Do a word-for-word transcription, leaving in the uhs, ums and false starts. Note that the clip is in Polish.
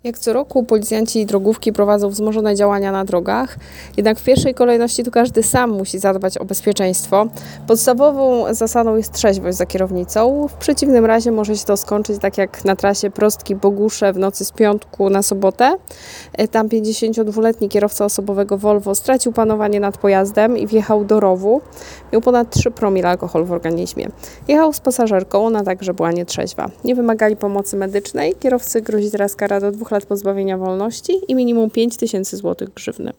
Jak co roku policjanci i drogówki prowadzą wzmożone działania na drogach, jednak w pierwszej kolejności to każdy sam musi zadbać o bezpieczeństwo. Podstawową zasadą jest trzeźwość za kierownicą, w przeciwnym razie może się to skończyć tak jak na trasie Prostki-Bogusze w nocy z piątku na sobotę. Tam pięćdziesięciodwuletni kierowca osobowego Volvo stracił panowanie nad pojazdem i wjechał do rowu. Miał ponad trzy promile alkoholu w organizmie. Jechał z pasażerką, ona także była nietrzeźwa. Nie wymagali pomocy medycznej, kierowcy grozi teraz kara do dwóch lat pozbawienia wolności i minimum pięć tysięcy złotych grzywny.